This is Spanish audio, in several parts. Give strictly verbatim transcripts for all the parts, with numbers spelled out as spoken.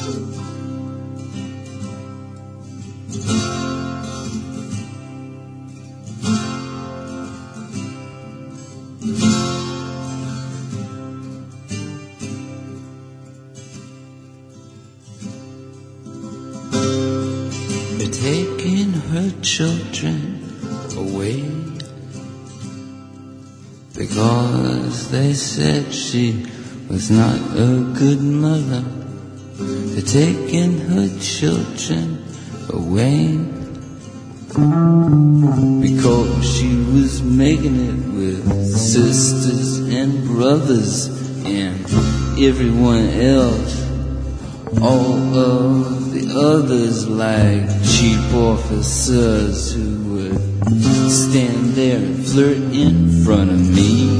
They're taking her children away because they said she was not a good mother. They're taking her children away because she was making it with sisters and brothers and everyone else. All of the others like cheap officers who would stand there and flirt in front of me.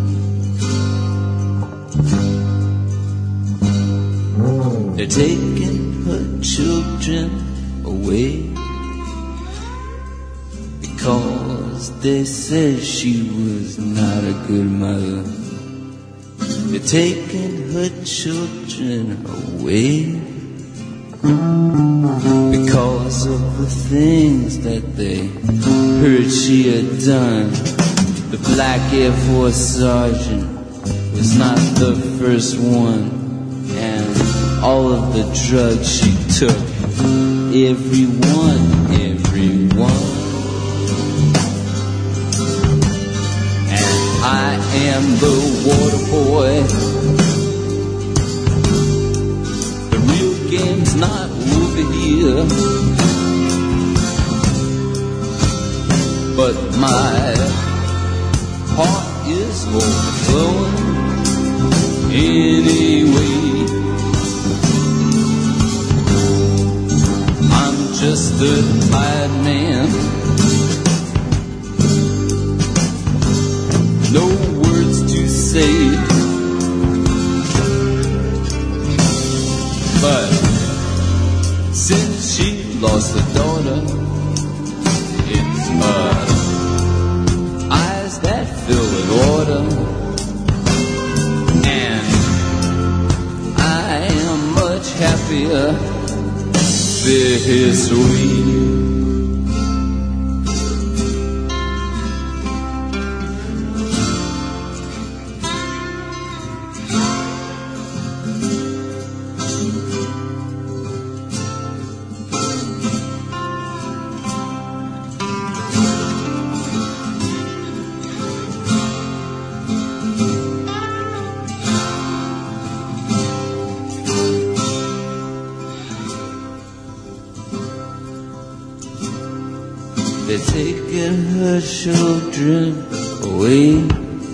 They're taking her children away because they said she was not a good mother. They're taking her children away because of the things that they heard she had done. The black Air Force sergeant was not the first one, and all of the drugs she took, everyone, everyone. And I am the water boy. The real game's not over here, but my heart is overflowing anyway. I'm just a tired man, no words to say, but since she lost her daughter, it's her eyes that fill with water, and I am much happier this way. They're taking her children away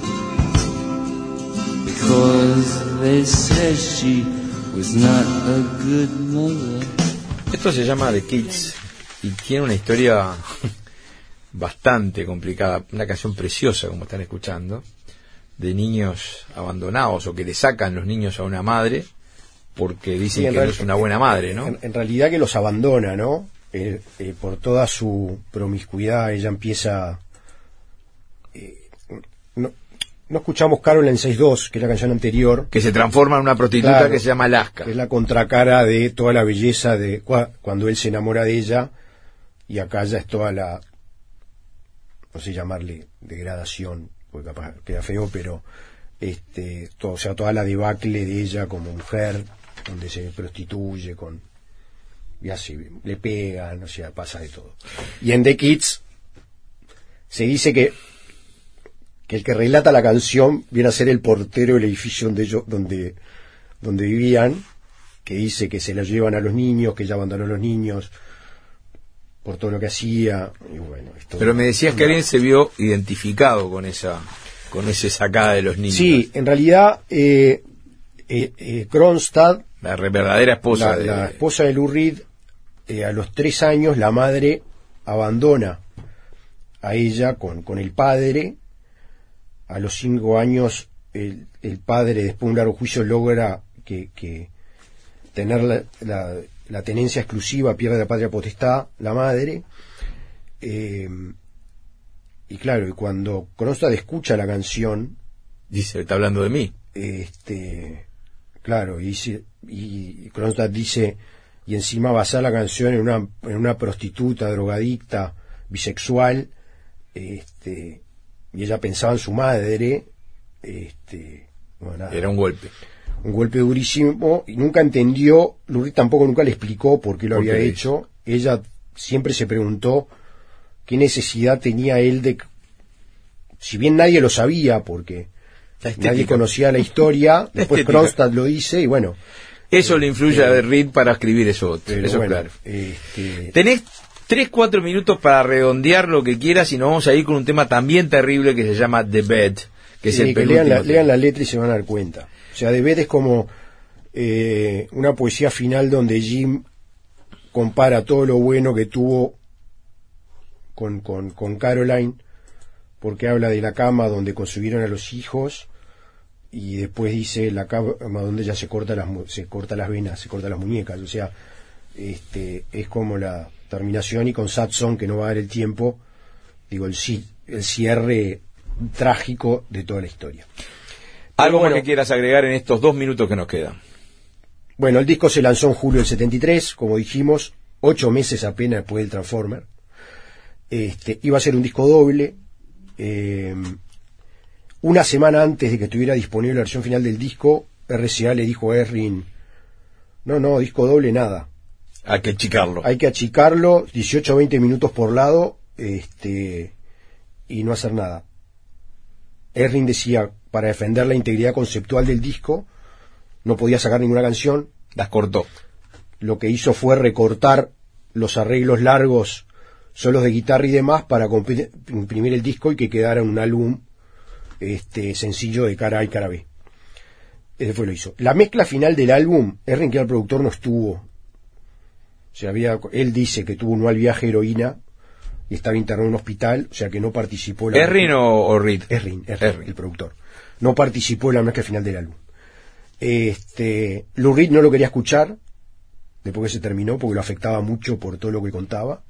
because they said she was not a good mother. Esto se llama The Kids y tiene una historia bastante complicada, una canción preciosa como están escuchando, de niños abandonados o que le sacan los niños a una madre porque dicen sí, que no es una buena madre, ¿no? En, en realidad que los abandona, ¿no? Eh, eh, por toda su promiscuidad ella empieza eh, no, no escuchamos Caroline seis dos, que es la canción anterior, que se transforma en una prostituta, claro, que se llama Alaska, que es la contracara de toda la belleza de cua, cuando él se enamora de ella, y acá ya es toda la, no sé llamarle degradación porque capaz queda feo, pero este todo, o sea, toda la debacle de ella como mujer, donde se prostituye con y así, le pegan, o sea, pasa de todo. Y en The Kids se dice que que el que relata la canción viene a ser el portero del edificio donde ellos, donde, donde vivían, que dice que se la llevan a los niños, que ella abandonó a los niños por todo lo que hacía, y bueno, esto. Pero me decías que alguien se vio identificado con esa, con esa sacada de los niños. Sí, en realidad eh, eh, eh, Kronstadt, la verdadera esposa la, de la esposa de Lou Reed, eh, a los tres años la madre abandona a ella con, con el padre. A los cinco años el, el padre, después de un largo juicio, logra que, que tener la, la, la tenencia exclusiva, pierde la patria potestad la madre, eh, y claro, y cuando Kronstadt escucha la canción, dice, está hablando de mí, este claro, y dice, y Kronstadt dice, y encima basar la canción en una, en una prostituta, drogadicta, bisexual, este, y ella pensaba en su madre, este, bueno, nada, era un golpe. Un golpe durísimo, y nunca entendió, Lou Reed tampoco nunca le explicó por qué lo había hecho. Ella siempre se preguntó qué necesidad tenía él de, si bien nadie lo sabía, porque nadie conocía la historia, después Kronstadt lo dice, y bueno. Eso eh, le influye eh, a Reed para escribir eso otro, eso bueno, claro. Este... Tenés tres, cuatro minutos para redondear lo que quieras y nos vamos a ir con un tema también terrible que se llama The Bed, que sí, es el que lean la, lean la letra y se van a dar cuenta. O sea, The Bed es como eh, una poesía final donde Jim compara todo lo bueno que tuvo con, con, con Caroline, porque habla de la cama donde concebieron a los hijos, y después dice la cama donde ella se corta las se corta las venas, se corta las muñecas. O sea, este es como la terminación, y con Sad Song, que no va a dar el tiempo, digo, el, el cierre trágico de toda la historia. ¿Algo bueno, más que quieras agregar en estos dos minutos que nos quedan? Bueno, el disco se lanzó en julio del setenta y tres, como dijimos, ocho meses apenas después del Transformer. Este, iba a ser un disco doble. Eh, una semana antes de que estuviera disponible la versión final del disco, R C A le dijo a Erring, no, no, disco doble nada. Hay que achicarlo. Hay que achicarlo, dieciocho a veinte minutos por lado, este, y no hacer nada. Erring decía, para defender la integridad conceptual del disco, no podía sacar ninguna canción. Las cortó. Lo que hizo fue recortar los arreglos largos, solos de guitarra y demás, para imprimir el disco y que quedara un álbum este, sencillo de cara A y cara B. Ese fue lo hizo. La mezcla final del álbum, Erring, que era el productor, no estuvo. O sea, había, él dice que tuvo un mal viaje de heroína y estaba internado en un hospital, o sea que no participó. ¿Erring o, o Reed? Erring, Erring, el productor. No participó en la mezcla final del álbum. Este, Lou Reed no lo quería escuchar después que se terminó, porque lo afectaba mucho por todo lo que contaba.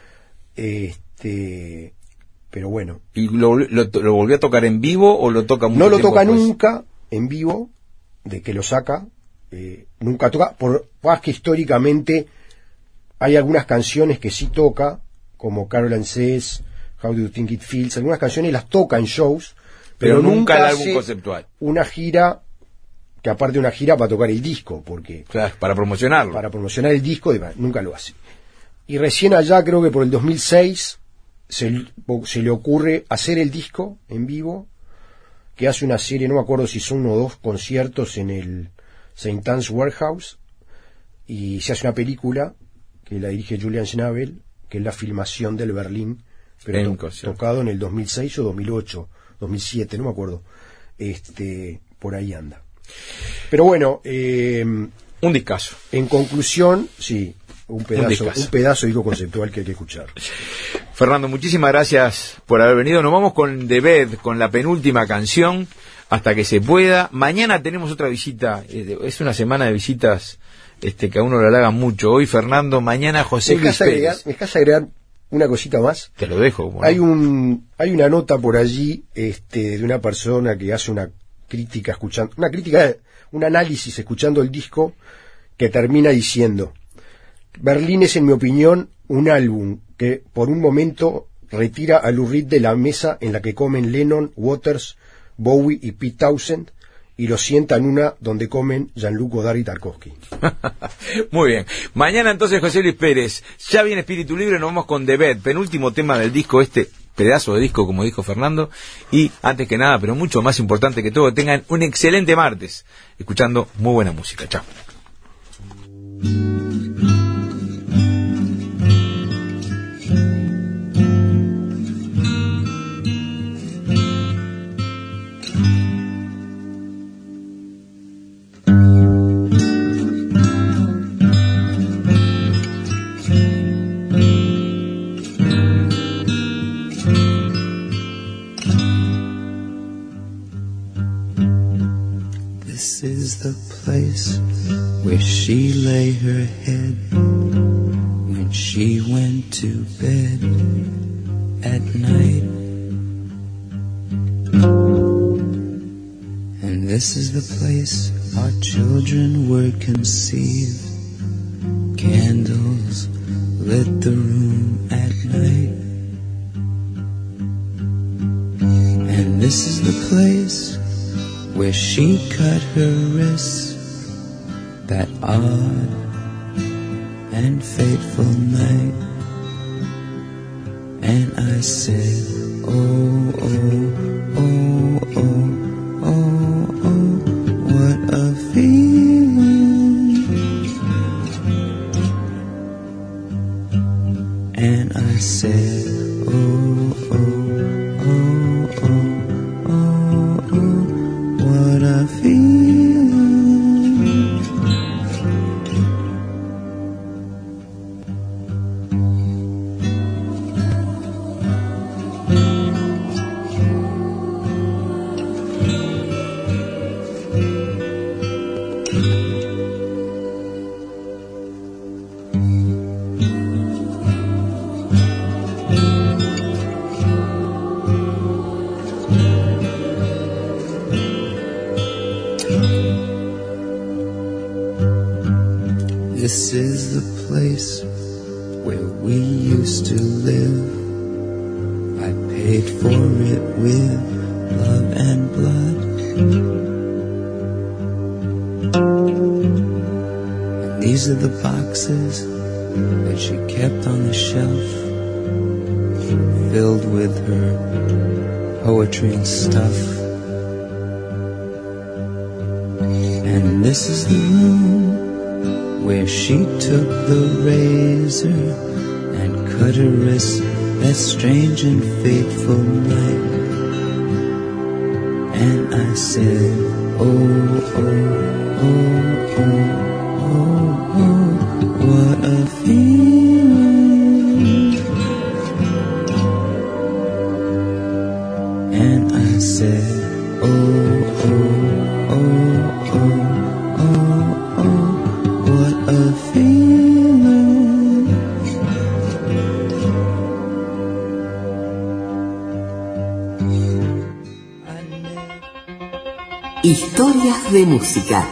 Este, pero bueno. ¿Y lo, lo, lo volvió a tocar en vivo o lo toca mucho No lo tiempo toca después? Nunca en vivo, de que lo saca, eh, nunca toca, por más que históricamente hay algunas canciones que sí toca, como Caroline Says, How Do You Think It Feels, algunas canciones las toca en shows, pero, pero nunca, nunca el álbum hace conceptual. Una gira, que aparte de una gira para tocar el disco, porque claro, para promocionarlo. Para promocionar el disco, nunca lo hace. Y recién allá, creo que por el dos mil seis, se, se le ocurre hacer el disco en vivo, que hace una serie, no me acuerdo si son uno o dos conciertos en el Saint Anne's Warehouse, y se hace una película que la dirige Julian Schnabel, que es la filmación del Berlín, pero to, tocado en el dos mil seis o dos mil ocho, dos mil siete, no me acuerdo. Este, por ahí anda. Pero bueno, eh, un discazo. En conclusión, sí, un pedazo, un, un pedazo de disco conceptual que hay que escuchar. Fernando, muchísimas gracias por haber venido. Nos vamos con The Bed, con la penúltima canción, hasta que se pueda. Mañana tenemos otra visita, es una semana de visitas este, que a uno le halagan mucho. Hoy Fernando, mañana José Luis Pérez. ¿Me dejas agregar una cosita más? Te lo dejo. Bueno. Hay un hay una nota por allí este, de una persona que hace una crítica escuchando, una crítica, un análisis escuchando el disco, que termina diciendo: Berlín es, en mi opinión, un álbum que por un momento retira a Lou Reed de la mesa en la que comen Lennon, Waters, Bowie y Pete Townshend, y lo sienta en una donde comen Jean-Luc Godard y Tarkovsky. Muy bien. Mañana entonces José Luis Pérez. Ya viene Espíritu Libre, nos vamos con The Bed, penúltimo tema del disco, este pedazo de disco, como dijo Fernando. Y antes que nada, pero mucho más importante que todo, tengan un excelente martes escuchando muy buena música. Chao. This is the place where she lay her head when she went to bed at night. And this is the place our children were conceived. Candles lit the room at night. And this is the place where she cut her wrists. That odd and fateful night. And I said, oh, oh, oh, oh, oh, oh, what a feeling. And I said, oh, oh, oh, oh, oh, oh, what a feeling. This is the place where we used to live. I paid for it with love and blood. And these are the boxes that she kept on the shelf, filled with her poetry and stuff. And this is the room where she took the razor and cut her wrist that strange and fateful night. And I said, oh, oh, oh, oh, oh, oh, what a feeling. And I said, oh, oh, oh, oh, oh, oh, what a feeling. Historias de música.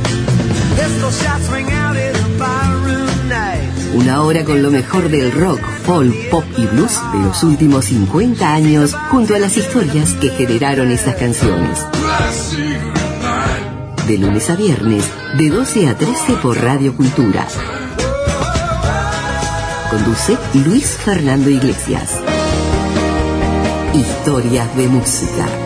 Una hora con lo mejor del rock, folk, pop y blues de los últimos cincuenta años, junto a las historias que generaron esas canciones. De lunes a viernes, de doce a trece por Radio Cultura. Conduce Luis Fernando Iglesias. Historias de música.